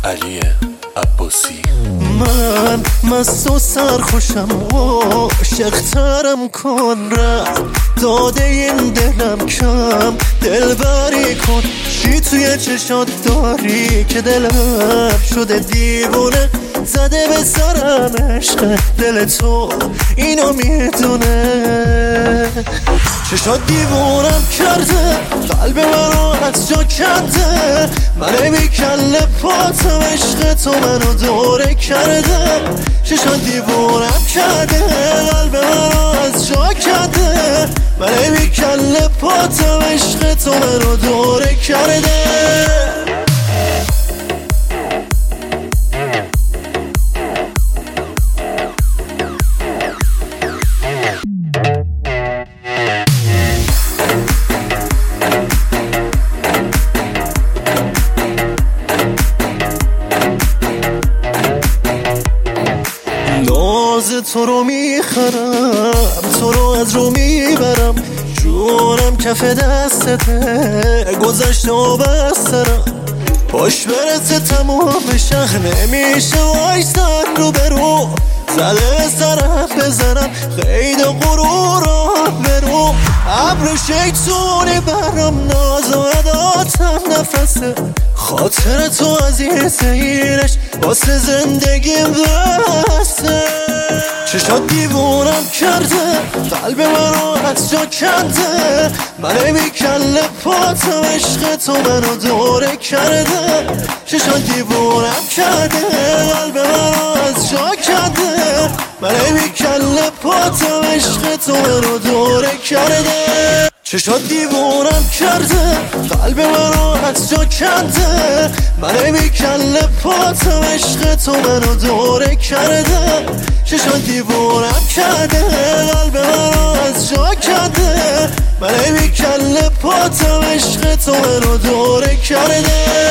علی عباسی. من مست و سرخوشم و عاشق‌ترم کن رفت داده این دلم کم دلبری کن. چی توی چشات داری که دلم شده دیوونه زده به سرم عشق دل تو اینو میدونه. چشات دیوونم کرده قلب منو از جا کنده من بی کله پاتم عشق تو منو دوره کرده. چشات دیوونم کرده قلب منو از جا کنده من بی کله پاتم عشق تو منو دوره کرده. تو رو میخرم تو رو از رو میبرم جونم کف دستته گذشته و بسترم پاش برسه تمام شهر نمیشه وایستن رو برو زده سرم بزنم خید و غرورم برو ابر شیطونی برم ناز و عداتم نفسه خاطر تو عزیز اینش واسه زندگیم بسته. چشات دیوونم کرده قلب منو از جا کنده من بی کله پاتم عشق تو منو دوره کرده. چشات دیوونم کرده قلب منو از جا کنده من بی کله پاتم عشق تو منو دوره کرده. چشات دیوونم کرده قلب منو از جا کنده من بی کله پاتم عشق تو منو دوره کرده. چشات دیوونم کرده قلب منو از جا کنده من بی کله پاتم عشق تو منو دوره کرده.